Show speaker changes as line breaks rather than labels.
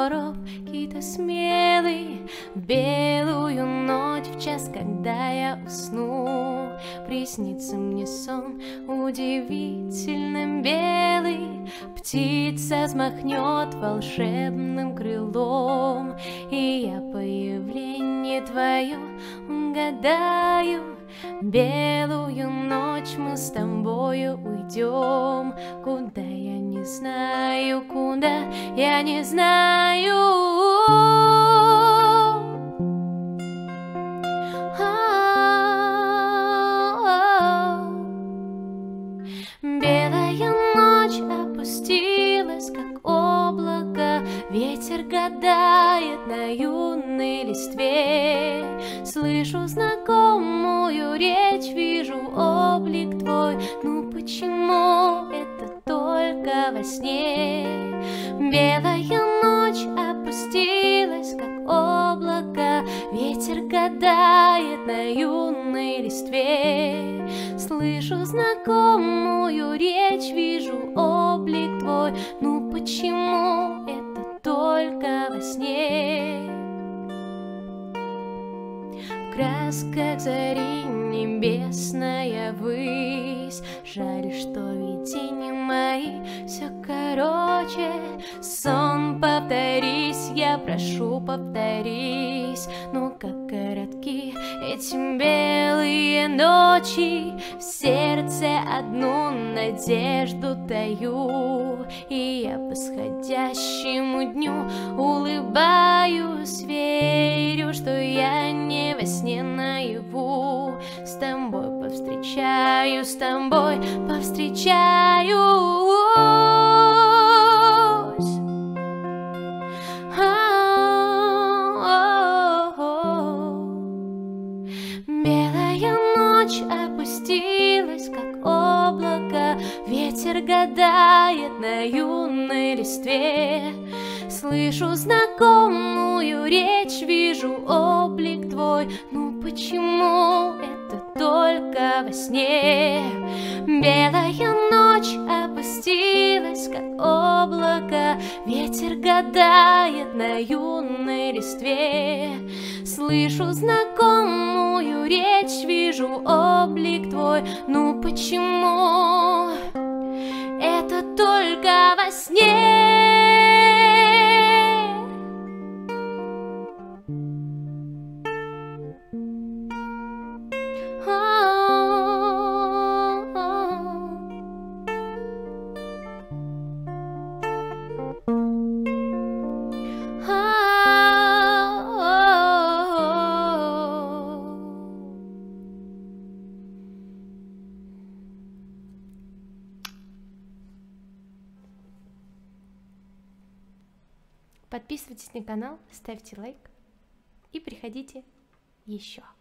робкий-то смелый, в белую ночь, в час, когда я усну, приснится мне сон удивительно белый. Птица взмахнет волшебным крылом, и я появление твое угадаю. Белую ночь мы с тобою уйдем, куда я не знаю, куда я не знаю. Белая ночь опустилась, как облако, ветер гадает на юной листве. Слышу знакомую речь, вижу облик твой, ну почему это только во сне? Белая ночь опустилась, как облако, ветер гадает на юной листве. Слышу знакомую речь, вижу облик твой, ну почему это только во сне? В красках зари небесная высь, жаль, что видения мои все короче. Сон, повторись, я прошу, повторись, ну как коротки эти белые ночи. В сердце одну надежду таю, и я восходящему дню улыбаюсь, верю, что я не во сне наяву. С тобой повстречаюсь, с тобой повстречаюсь. Белая ночь опустилась, как облако, ветер гадает на юной листве. Слышу знакомую речь, вижу облик твой, ну почему это только во сне? Белая ночь опустилась, как облако, ветер гадает на юной листве. Слышу знакомую речь, вижу облик твой, ну почему это только во сне? Подписывайтесь на канал, ставьте лайк и приходите еще.